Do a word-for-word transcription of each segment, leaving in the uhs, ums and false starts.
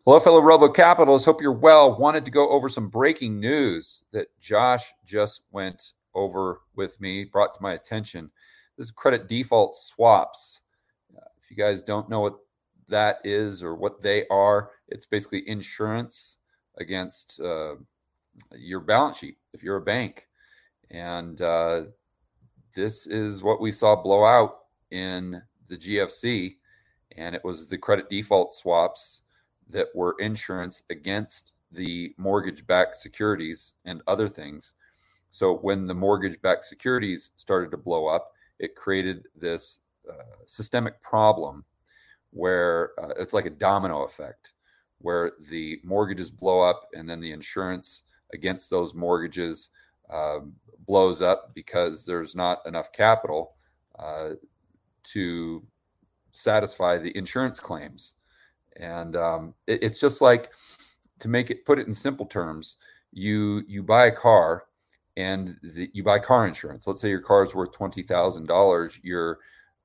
Hello, fellow Robo Capitalists. Hope you're well. Wanted to go over some breaking news that Josh just went over with me, brought to my attention. This is credit default swaps. Uh, if you guys don't know what that is or what they are, it's basically insurance against uh, your balance sheet if you're a bank. And uh, this is what we saw blow out in the G F C, and it was the credit default swaps that were insurance against the mortgage-backed securities and other things. So when the mortgage-backed securities started to blow up, it created this uh, systemic problem where uh, it's like a domino effect, where the mortgages blow up and then the insurance against those mortgages um, blows up because there's not enough capital uh, to satisfy the insurance claims. And um, it, it's just like, to make it, put it in simple terms, you you buy a car and the, you buy car insurance. Let's say your car is worth twenty thousand dollars. Your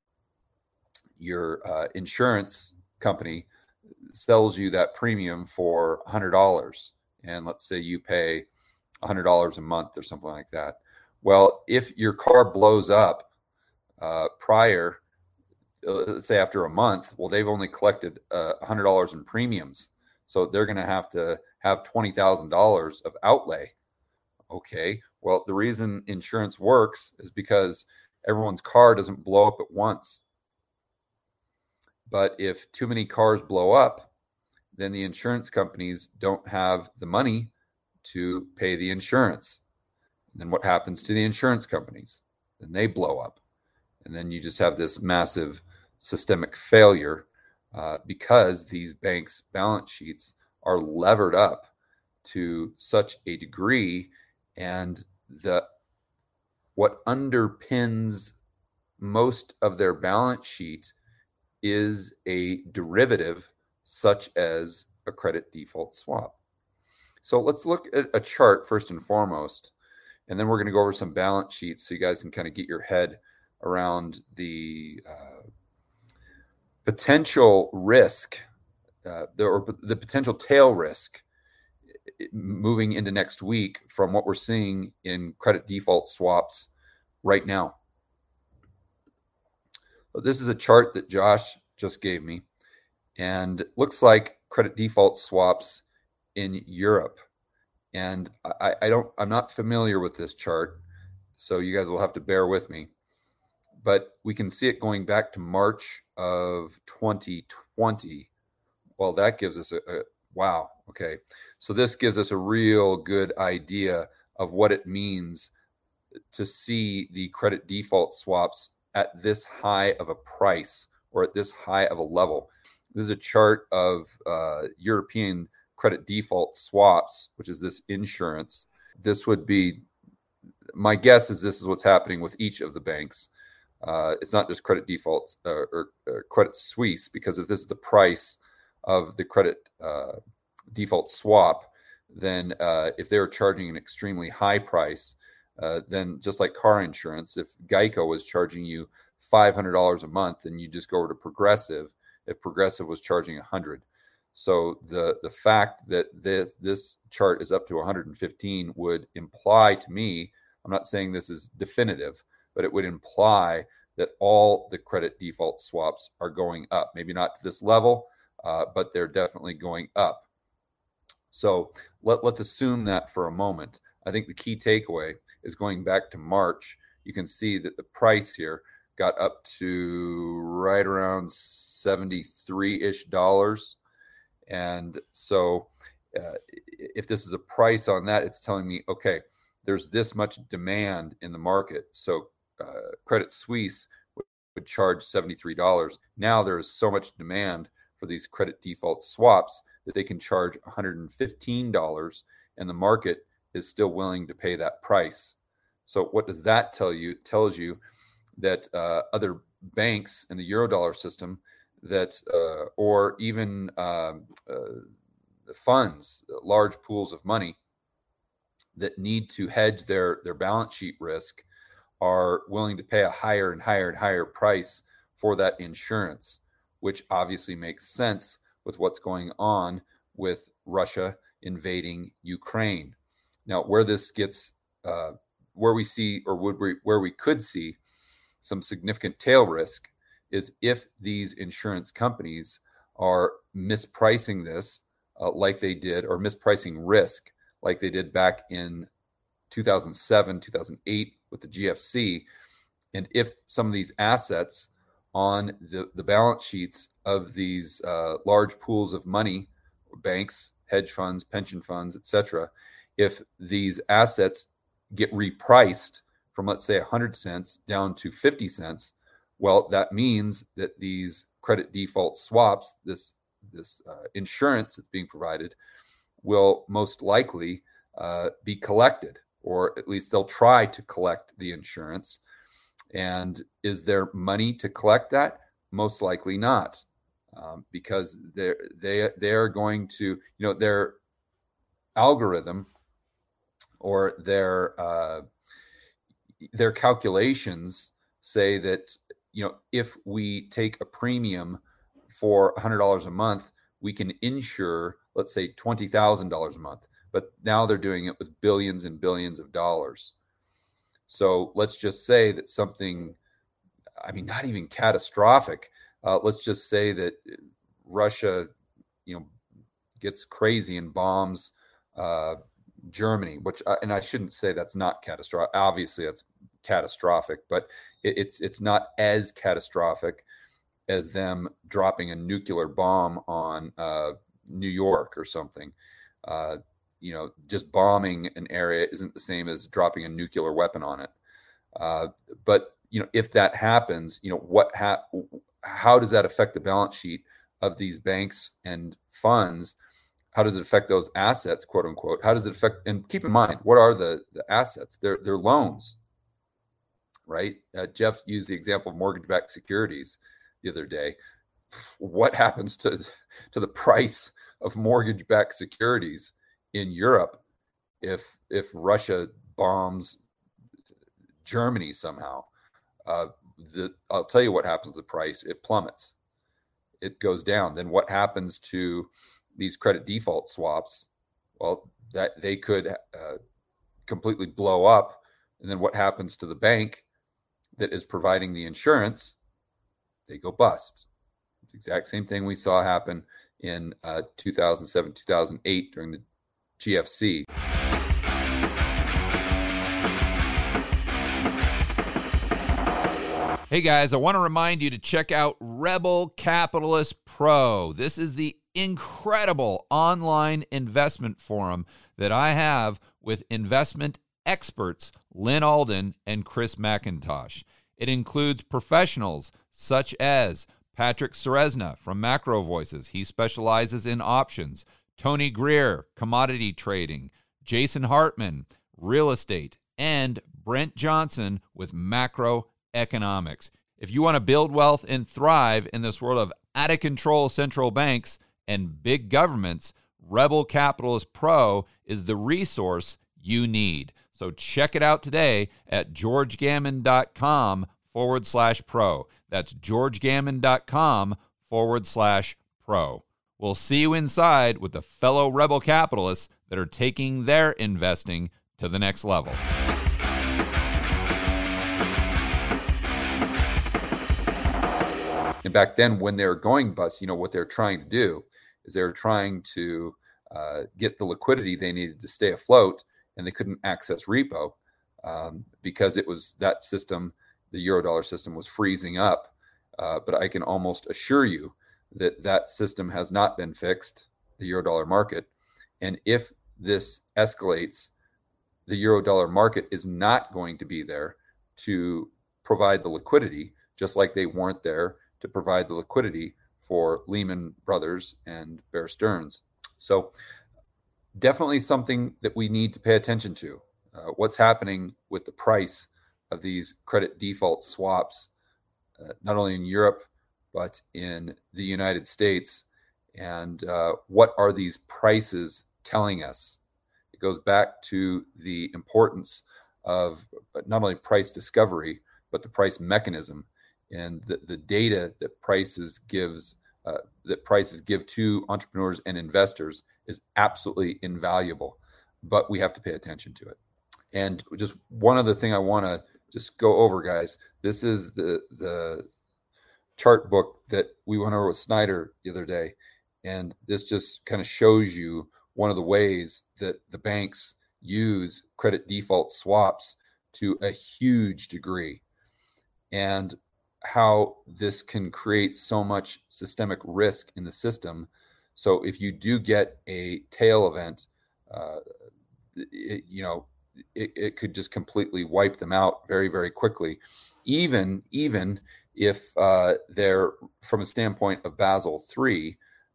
your uh, insurance company sells you that premium for one hundred dollars. And let's say you pay one hundred dollars a month or something like that. Well, if your car blows up uh, prior, let's say after a month, well, they've only collected uh, one hundred dollars in premiums. So they're going to have to have twenty thousand dollars of outlay. Okay, well, the reason insurance works is because everyone's car doesn't blow up at once. But if too many cars blow up, then the insurance companies don't have the money to pay the insurance. And then what happens to the insurance companies? Then they blow up. And then you just have this massive systemic failure uh, because these banks' balance sheets are levered up to such a degree, and the what underpins most of their balance sheet is a derivative such as a credit default swap. So let's look at a chart first and foremost, and then we're going to go over some balance sheets so you guys can kind of get your head around the uh, potential risk, uh, the, or the potential tail risk moving into next week from what we're seeing in credit default swaps right now. This is a chart that Josh just gave me, and it looks like credit default swaps in Europe. And I, I don't, I'm not familiar with this chart, so you guys will have to bear with me. But we can see it going back to March of twenty twenty. Well, that gives us a, a wow. Okay. So this gives us a real good idea of what it means to see the credit default swaps at this high of a price or at this high of a level. This is a chart of uh, European credit default swaps, which is this insurance. This would be, my guess is this is what's happening with each of the banks. Uh, it's not just credit default uh, or uh, Credit Suisse, because if this is the price of the credit uh, default swap, then uh, if they're charging an extremely high price, uh, then just like car insurance, if Geico was charging you five hundred dollars a month, and you just go over to Progressive, if Progressive was charging one hundred dollars. So the the fact that this this chart is up to one hundred fifteen would imply to me, I'm not saying this is definitive, but it would imply that all the credit default swaps are going up. Maybe not to this level, uh, but they're definitely going up. So let, let's assume that for a moment. I think the key takeaway is going back to March. You can see that the price here got up to right around seventy-three-ish dollars. And so uh, if this is a price on that, it's telling me, okay, there's this much demand in the market. So uh, Credit Suisse would, would charge seventy-three dollars. Now there is so much demand for these credit default swaps that they can charge one hundred fifteen dollars, and the market is still willing to pay that price. So what does that tell you? It tells you that uh, other banks in the Eurodollar system that, uh, or even um, uh, funds, large pools of money that need to hedge their, their balance sheet risk, are willing to pay a higher and higher and higher price for that insurance, which obviously makes sense with what's going on with Russia invading Ukraine. Now, where this gets, uh, where we see, or would we, where we could see some significant tail risk is if these insurance companies are mispricing this uh, like they did, or mispricing risk like they did back in two thousand seven, two thousand eight with the G F C. And if some of these assets on the, the balance sheets of these uh, large pools of money, banks, hedge funds, pension funds, et cetera, if these assets get repriced from, let's say, one hundred cents down to fifty cents, well, that means that these credit default swaps, this, this uh, insurance that's being provided, will most likely uh, be collected, or at least they'll try to collect the insurance. And is there money to collect that? Most likely not, um, because they're, they they are going to, you know, their algorithm or their uh, their calculations say that, you know, if we take a premium for one hundred dollars a month, we can insure, let's say, twenty thousand dollars a month. But now they're doing it with billions and billions of dollars. So let's just say that something, I mean, not even catastrophic. Uh, let's just say that Russia, you know, gets crazy and bombs uh, Germany, which, I, and I shouldn't say that's not catastrophic. Obviously, that's catastrophic, but it, it's it's not as catastrophic as them dropping a nuclear bomb on uh, New York or something. Uh, you know, just bombing an area isn't the same as dropping a nuclear weapon on it. Uh, but, you know, if that happens, you know, what ha- how does that affect the balance sheet of these banks and funds? How does it affect those assets, quote unquote? How does it affect, and keep in mind, what are the, the assets? They're, they're loans, right? Uh, Jeff used the example of mortgage-backed securities the other day. What happens to, to the price of mortgage-backed securities in Europe if if Russia bombs Germany somehow? Uh, the, I'll tell you what happens to the price. It plummets. It goes down. Then what happens to these credit default swaps? Well, that they could uh, completely blow up. And then what happens to the bank that is providing the insurance? They go bust. It's the exact same thing we saw happen in uh, two thousand seven, two thousand eight during the G F C. Hey guys, I want to remind you to check out Rebel Capitalist Pro. This is the incredible online investment forum that I have with investment experts Lynn Alden and Chris McIntosh. It includes professionals such as Patrick Ceresna from Macro Voices. He specializes in options. Tony Greer, commodity trading, Jason Hartman, real estate, and Brent Johnson with macroeconomics. If you want to build wealth and thrive in this world of out-of-control central banks and big governments, Rebel Capitalist Pro is the resource you need. So check it out today at georgegammon.com forward slash pro. That's georgegammon.com forward slash pro. We'll see you inside with the fellow rebel capitalists that are taking their investing to the next level. And back then, when they were going bust, you know, what they're trying to do is they were trying to uh, get the liquidity they needed to stay afloat, and they couldn't access repo um, because it was that system, the Eurodollar system, was freezing up. Uh, but I can almost assure you that that system has not been fixed, the Eurodollar market. And if this escalates, the Eurodollar market is not going to be there to provide the liquidity, just like they weren't there to provide the liquidity for Lehman Brothers and Bear Stearns. So definitely something that we need to pay attention to. Uh, what's happening with the price of these credit default swaps, uh, not only in Europe, but in the United States. And uh, what are these prices telling us? It goes back to the importance of not only price discovery, but the price mechanism and the, the data that prices gives uh, that prices give to entrepreneurs and investors is absolutely invaluable, but we have to pay attention to it. And just one other thing I want to just go over, guys. This is the the chart book that we went over with Snyder the other day. And this just kind of shows you one of the ways that the banks use credit default swaps to a huge degree, and how this can create so much systemic risk in the system. So if you do get a tail event, uh, it, you know, it, it could just completely wipe them out very, very quickly. Even, even if uh, they're from a standpoint of Basel three,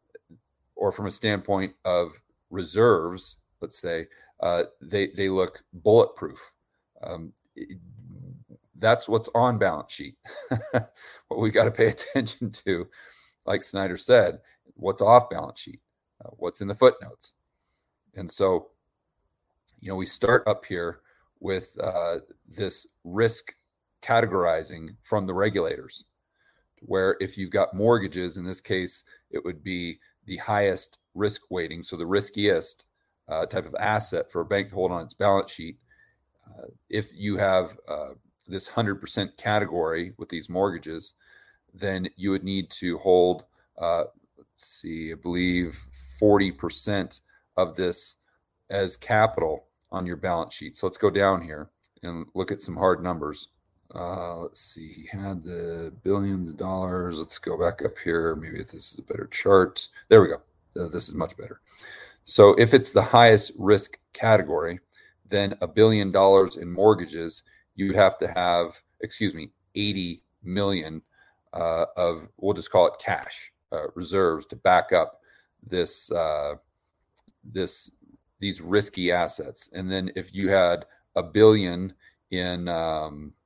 or from a standpoint of reserves, let's say, uh, they, they look bulletproof. Um, it, that's what's on balance sheet. What we got to pay attention to, like Snyder said, what's off balance sheet, uh, what's in the footnotes. And so, you know, we start up here with uh, this risk categorizing from the regulators, where if you've got mortgages, in this case, it would be the highest risk weighting, so the riskiest uh, type of asset for a bank to hold on its balance sheet. Uh, if you have uh, this one hundred percent category with these mortgages, then you would need to hold, uh, let's see, I believe forty percent of this as capital on your balance sheet. So let's go down here and look at some hard numbers. Uh, let's see, he had the billions of dollars. Let's go back up here. Maybe this is a better chart. There we go. Uh, this is much better. So if it's the highest risk category, then a billion dollars in mortgages, you would have to have, excuse me, eighty million uh, of, we'll just call it cash uh, reserves to back up this, uh, this, these risky assets. And then if you had a billion in, um,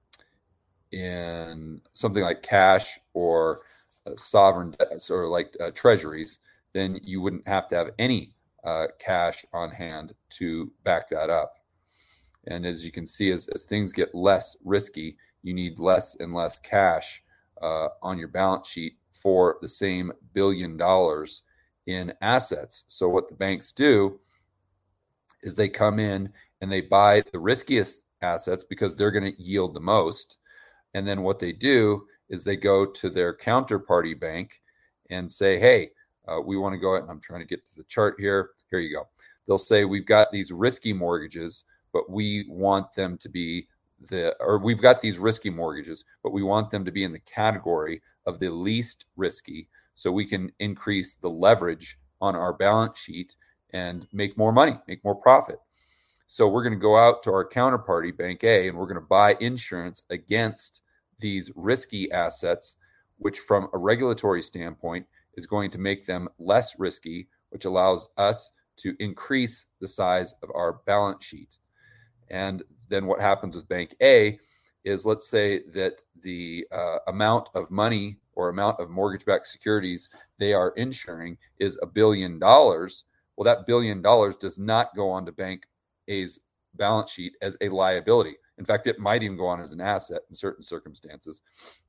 in something like cash or uh, sovereign debts or like uh, treasuries, then you wouldn't have to have any uh, cash on hand to back that up. And as you can see, as, as things get less risky, you need less and less cash uh, on your balance sheet for the same billion dollars in assets. So what the banks do is they come in and they buy the riskiest assets because they're going to yield the most. And then what they do is they go to their counterparty bank and say, hey, uh, we want to go ahead, and I'm trying to get to the chart here. Here you go. They'll say, we've got these risky mortgages, but we want them to be the, or we've got these risky mortgages, but we want them to be in the category of the least risky, so we can increase the leverage on our balance sheet and make more money, make more profit. So we're going to go out to our counterparty, Bank A, and we're going to buy insurance against these risky assets, which from a regulatory standpoint is going to make them less risky, which allows us to increase the size of our balance sheet. And then what happens with Bank A is, let's say that the uh, amount of money or amount of mortgage-backed securities they are insuring is a billion dollars. Well, that billion dollars does not go onto Bank A's balance sheet as a liability. In fact, it might even go on as an asset in certain circumstances.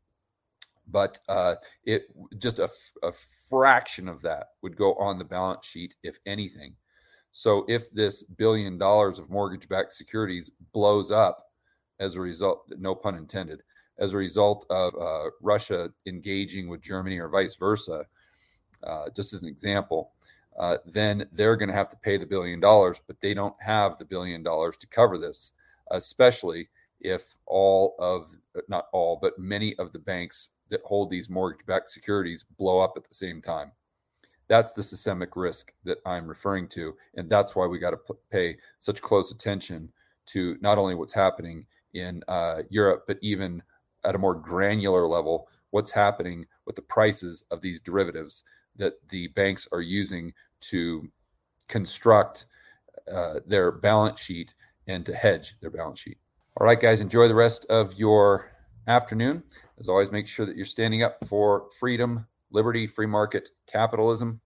But uh, it just a, a fraction of that would go on the balance sheet, if anything. So if this billion dollars of mortgage-backed securities blows up as a result, no pun intended, as a result of uh, Russia engaging with Germany or vice versa, uh, just as an example, uh, then they're going to have to pay the billion dollars, but they don't have the billion dollars to cover this, especially if all of, not all, but many of the banks that hold these mortgage-backed securities blow up at the same time. That's the systemic risk that I'm referring to. And that's why we got to p- pay such close attention to not only what's happening in uh, Europe, but even at a more granular level, what's happening with the prices of these derivatives that the banks are using to construct uh, their balance sheet and to hedge their balance sheet. All right, guys, enjoy the rest of your afternoon. As always, make sure that you're standing up for freedom, liberty, free market capitalism.